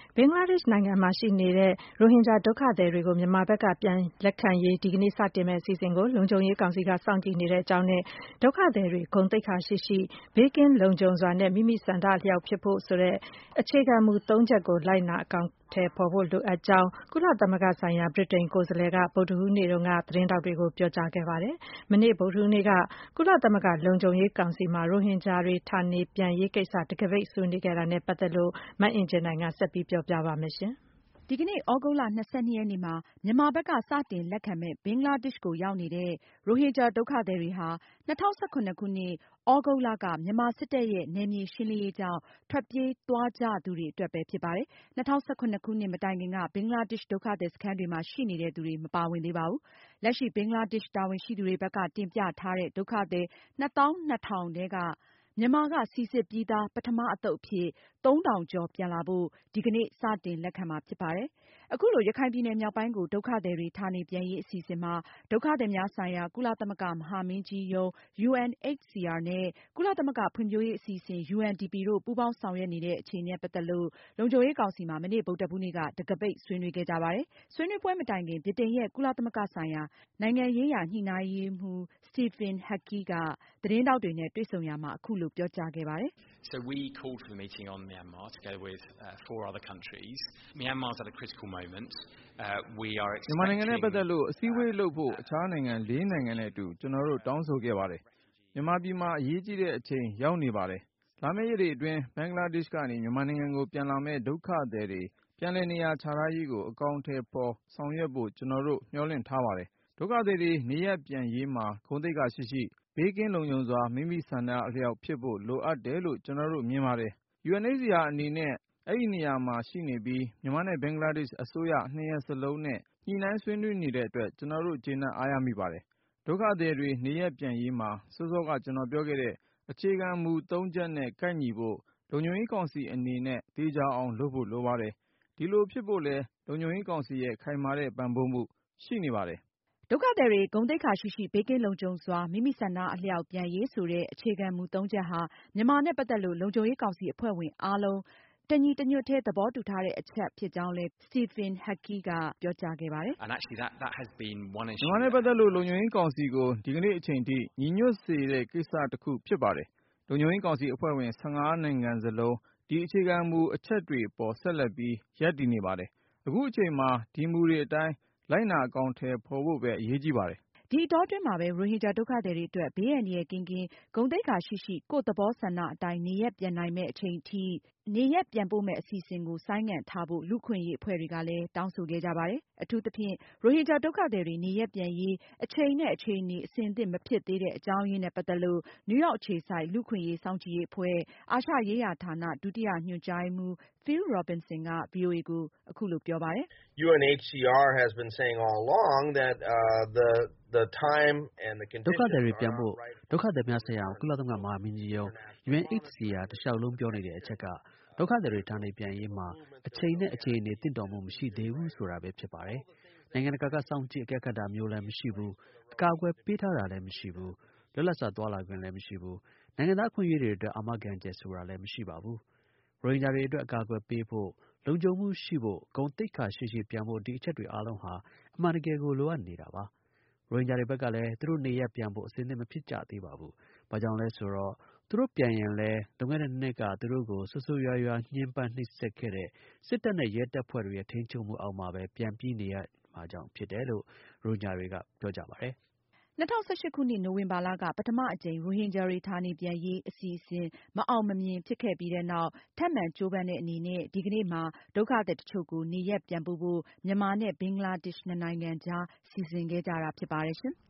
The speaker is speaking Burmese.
ဘင်္ဂလားဒေ့ရှ်နိုင်ငံမှာရှိနေတဲ့ ရိုဟင်ဂျာဒုက္ခသည်တွေကို မြန်မာဘက်ကပြန်လက်ခံရေး ဒီကနေ့စတင်မယ့်အစီအစဉ်ကို လုံခြုံရေးကောင်စီက စောင့်ကြည့်နေတဲ့အကြောင်းနဲ့ ဒုက္ခသည်တွေ ဂုဏ်သိက္ခာရှိရှိ ဘေးကင်းလုံခြုံစွာနဲ့ မိမိဆန္ဒအလျောက်ဖြစ်ဖို့ဆိုတဲ့ အခြေခံမူ ၃ ချက်ကို လိုက်နာအကောင်အထည်ဖော်ဖို့လိုအပ်ကြောင်း ကုလသမဂ္ဂဆိုင်ရာ ဗြိတိန်ကိုယ်စားလှယ်က ဗုဒ္ဓဟူးနေ့က သတင်းထောက်တွေကို ပြောကြားခဲ့ပါတယ်။ မနေ့ ဗုဒ္ဓဟူးနေ့က ကုလသမဂ္ဂလုံခြုံရေးကောင်စီမှာ ရိုဟင်ဂျာတွေ ဌာနေပြန်ရေးကိစ္စ တံခါးပိတ်ဆွေးနွေးခဲ့တာနဲ့ ပတ်သက်လို့ မအင်ကြင်းနိုင်က ဆက်ပြီးပြောပြပါမယ်။ဒီကနေ့ သြဂုတ်လ ၂၂ ရက်နေ့မှာ မြန်မာဘက်က စတင်လက်ခံမယ့် ဘင်္ဂလားဒေ့ရှ်ကိုရောက်နေတဲ့ ရိုဟင်ဂျာဒုက္ခသည်တွေဟာ ၂၀၁၇ ခုနှစ် သြဂုတ်လက မြန်မာစစ်တပ်ရဲ့ နယ်မြေရှင်းလင်းရေးကြောင့် ထွက်ပြေးသွားကြသူတွေအတွက်ပဲဖြစ်ပါတယ်။ ၂၀၁၇ ခုနှစ်မတိုင်ခင်က ဘင်္ဂလားဒေ့ရှ်ဒုက္ခသည်စခန်းတွေမှာရှိနေတဲ့သူတွေ မပါဝင်သေးပါဘူး။ လက်ရှိ ဘင်္ဂလားဒေ့ရှ်တာဝန်ရှိသူတွေဘက်က တင်ပြထားတဲ့ ဒုက္ခသည် ၂၂,၀၀၀ ထဲက မြန်မာက စိစစ်ပြီးသား ပထမအသုတ်အဖြစ် ၃,၀၀၀ ကျော်ပြန်လာဖို့ ဒီကနေ့ စတင်လက်ခံမှာဖြစ်ပါတယ်။ အခုလို ရခိုင်ပြည်နယ်မြောက်ပိုင်းကို ဒုက္ခသည်တွေ ဌာနေပြန်ရေးအစီအစဉ်မှာ ဒုက္ခသည်များဆိုင်ရာ ကုလသမဂ္ဂမဟာမင်းကြီးရုံး UNHCR နဲ့ ကုလသမဂ္ဂဖွံဖြိုးရေးအစီအစဉ် UNDP တို့ ပူးပေါင်းဆောင်ရွက်နေတဲ့အခြေအနေနဲ့ ပတ်သက်လို့ လုံခြုံရေးကောင်စီမှာ မနေ့ ဗုဒ္ဓဟူးနေ့က တံခါးပိတ်ဆွေးနွေးခဲ့ကြပါတယ်။ ဆွေးနွေးပွဲမတိုင်ခင် ဗြိတိန်ရဲ့ ကုလသမဂ္ဂဆိုင်ရာ နိုင်ငံရေးရာညှိနှိုင်းရေးမှူး Stephen Hackley က သတင်းထောက်တွေနဲ့ တွေ့ဆုံရာမှာ အခုလိုပြောကြားခဲ့ပါတယ်။ "မြန်မာနိုင်ငံနဲ့ ပတ်သက်လို့ အစည်းအဝေးလုပ်ဖို့ အခြားနိုင်ငံ ၄ နိုင်ငံနဲ့အတူ ကျနော်တို့ တောင်းဆိုခဲ့ပါတယ်။ မြန်မာပြည်မှာ အရေးကြီးတဲ့အချိန်ရောက်နေပါတယ်။ လာမယ့်ရက်တွေအတွင်း ဘင်္ဂလားဒေ့ရှ်ကနေ မြန်မာနိုင်ငံကို ပြန်လာမယ့် ဒုက္ခသည်တွေ ပြန်လည်နေရာချထားရေးကို အကောင်အထည်ဖော်ဆောင်ရွက်ဖို့ ကျနော်တို့ မျှော်လင့်ထားပါတယ်။ ဒုက္ခသည်တွေ နေရပ်ပြန်ရေးမှာ ဂုဏ်သိက္ခာရှိရှိ ဘေးကင်းလုံခြုံစွာ မိမိဆန္ဒအလျောက်ဖြစ်ဖို့ လိုအပ်တယ်လို့ ကျနော်တို့ မြင်ပါတယ်။ UNHCR အနေနဲ့ အဲဒီနေရာမှာရှိနေပြီး မြန်မာနဲ့ ဘင်္ဂလားဒေ့ရှ်အစိုးရ နှစ်ရပ်စလုံးနဲ့ ညှိနှိုင်းဆွေးနွေးနေတဲ့အတွက် ကျနော်တို့ ကျေနပ်အားရမိပါတယ်။ ဒုက္ခသည်တွေ နေရပ်ပြန်ရေးမှာ စောစောက ကျနော်ပြောခဲ့တဲ့ အခြေခံမူ ၃ ချက်နဲ့ ကိုက်ညီဖို့ လုံခြုံရေးကောင်စီအနေနဲ့ သေချာအောင်လုပ်ဖို့လိုပါတယ်။ ဒီလိုဖြစ်ဖို့လည်း လုံခြုံရေးကောင်စီရဲ့ ခိုင်မာတဲ့ပံ့ပိုးမှုရှိနေပါတယ်။ " ဒုက္ခသည်တွေ ဂုဏ်သိက္ခာရှိရှိ ဘေးကင်းလုံခြုံစွာ မိမိဆန္ဒအလျောက်ပြန်ရေးဆိုတဲ့ အခြေခံမူ ၃ ချက်ဟာ မြန်မာနဲ့ ပတ်သက်လို့ လုံခြုံရေးကောင်စီအဖွဲ့ဝင်အားလုံး တညီတညွတ်တည်း သဘောတူထားတဲ့အချက်ဖြစ်ကြောင်းလည်း Stephen Hackley ကပြောကြားခဲ့ပါတယ်။ "မြန်မာနဲ့ ပတ်သက်လို့ လုံခြုံရေးကောင်စီကို ဒီကနေ့အချိန်ထိ ညီညွတ်စေတဲ့ ကိစ္စတခုဖြစ်ပါတယ်။ လုံခြုံရေးကောင်စီအဖွဲ့ဝင် ၁၅ နိုင်ငံစလုံး ဒီအခြေခံမူအချက်တွေအပေါ် ဆက်လက်ပြီး ရပ်တည်နေပါတယ်။ အခုအချိန်မှာ ဒီမူတွေအတိုင်း လိုက်နာအကောင်အထည်ဖော်ဖို့ပဲ အရေးကြီးပါတယ်။ " ဒီအတောအတွင်းမှာပဲ ရိုဟင်ဂျာဒုက္ခသည်တွေအတွက် ဘေးအန္တရာယ်ကင်းကင်း ဂုဏ်သိက္ခာရှိရှိ ကိုယ့်သဘောဆန္ဒအတိုင်း နေရပ်ပြန်နိုင်မယ့်အချိန်ထိ နေရပ်ပြန်ပို့မယ့်အစီအစဉ်ကို ဆိုင်းငံ့ထားဖို့ လူ့အခွင့်အရေးအဖွဲ့တွေကလည်း တောင်းဆိုခဲ့ကြပါတယ်။ အထူးသဖြင့် ရိုဟင်ဂျာဒုက္ခသည်တွေ နေရပ်ပြန်ရေး အချိန်နဲ့ အခြေအနေ အဆင်သင့်မဖြစ်သေးတဲ့အကြောင်းအရင်းနဲ့ ပတ်သက်လို့ နယူးရောက်အခြေစိုက် လူ့အခွင့်အရေးစောင့်ကြည့်ရေးအဖွဲ့ အာရှရေးရာဌာန ဒုတိယညွန်ကြားရေးမှူး Phil Robertson က ဗွီအိုအေကို အခုလိုပြောပါတယ်။ "UNHCR ဒုက္ခသည်တွေပြန်ဖို့ ဒုက္ခသည်များဆိုင်ရာ ကုလသမဂ္ဂမဟာမင်းကြီးရုံး UNHCR တလျှောက်လုံးပြောနေတဲ့အချက်က ဒုက္ခသည်တွေ ဌာနေပြန်ရေးမှာ အချိန်နဲ့ အခြေအနေသင့်တော်မှုမရှိသေးဘူးဆိုတာပဲဖြစ်ပါတယ်။ နိုင်ငံတကာက စောင့်ကြည့်အကဲခတ်တာမျိုးလည်းမရှိဘူး။ အကာအကွယ်ပေးထားတာလည်းမရှိဘူး။ လွတ်လပ်စွာသွားလာခွင့်လည်းမရှိဘူး။ နိုင်ငံသားအခွင့်အရေးတွေအတွက် အာမခံချက်ဆိုတာလည်းမရှိပါဘူး။ ရိုဟင်ဂျာတွေအတွက် အကာအကွယ်ပေးဖို့၊ လုံခြုံမှုရှိဖို့၊ ဂုဏ်သိက္ခာရှိရှိပြန်ဖို့ ဒီအချက်တွေအားလုံးဟာ အမှန်တကယ်ကို လိုအပ်နေတာပါ။ ရိုဟင်ဂျာတွေဘက်ကလည်း သူတို့နေရပ်ပြန်ဖို့ အဆင်သင့်မဖြစ်ကြသေးပါဘူး။ ဘာကြောင့်လဲဆိုတော့ သူတို့ပြန်ရင်လည်း လွန်ခဲ့တဲ့ 2 နှစ်က သူတို့ကို ဆိုးဆိုးရွားရွားညှဉ်းပန်းနှိပ်စက်ခဲ့တဲ့ စစ်တပ်နဲ့ ရဲတပ်ဖွဲ့တွေရဲ့ ထိန်းချုပ်မှုအောက်မှာပဲ ပြန်ပြီးနေရမှာကြောင့်ဖြစ်တယ်လို့ ရိုဟင်ဂျာတွေက ပြောကြပါတယ်။" ၂၀၁၈ ခုနှစ် နိုဝင်ဘာလက ပထမအကြိမ် ရိုဟင်ဂျာတွေ ဌာနေပြန်ရေးအစီအစဉ် မအောင်မမြင်ဖြစ်ခဲ့ပြီးနောက် ထပ်မံကြိုးပမ်းတဲ့အနေနဲ့ ဒီကနေ့မှာ ဒုက္ခသည်တချို့ကို နေရပ်ပြန်ပို့ဖို့ မြန်မာနဲ့ ဘင်္ဂလားဒေ့ရှ် နှစ်နိုင်ငံကြား စီစဉ်ခဲ့ကြတာဖြစ်ပါတယ်ရှင်။